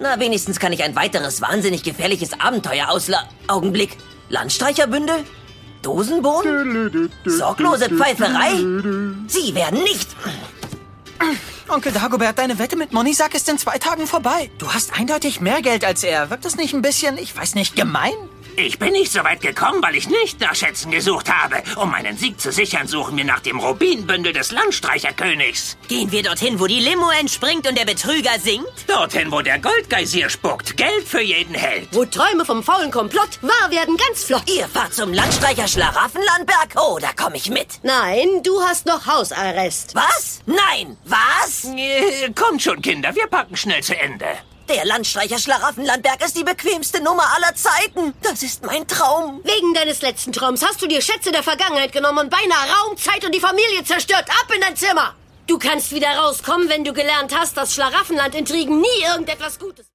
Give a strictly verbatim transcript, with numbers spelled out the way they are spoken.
Na, wenigstens kann ich ein weiteres wahnsinnig gefährliches Abenteuer ausla... Augenblick. Landstreicherbündel? Dosenbohnen? Sorglose Pfeiferei? Sie werden nicht... Onkel Dagobert, deine Wette mit Monisack ist in zwei Tagen vorbei. Du hast eindeutig mehr Geld als er. Wirkt das nicht ein bisschen, ich weiß nicht, gemein? Ich bin nicht so weit gekommen, weil ich nicht nach Schätzen gesucht habe. Um meinen Sieg zu sichern, suchen wir nach dem Rubinbündel des Landstreicherkönigs. Gehen wir dorthin, wo die Limo entspringt und der Betrüger singt? Dorthin, wo der Goldgeysir spuckt. Geld für jeden Held. Wo Träume vom faulen Komplott wahr werden ganz flott. Ihr fahrt zum Landstreicher Schlaraffenlandberg? Oh, da komme ich mit. Nein, du hast noch Hausarrest. Was? Nein, was? Äh, kommt schon, Kinder, wir packen schnell zu Ende. Der Landstreicher Schlaraffenlandberg ist die bequemste Nummer aller Zeiten. Das ist mein Traum. Wegen deines letzten Traums hast du dir Schätze der Vergangenheit genommen und beinahe Raum, Zeit und die Familie zerstört. Ab in dein Zimmer! Du kannst wieder rauskommen, wenn du gelernt hast, dass Schlaraffenland-Intrigen nie irgendetwas Gutes...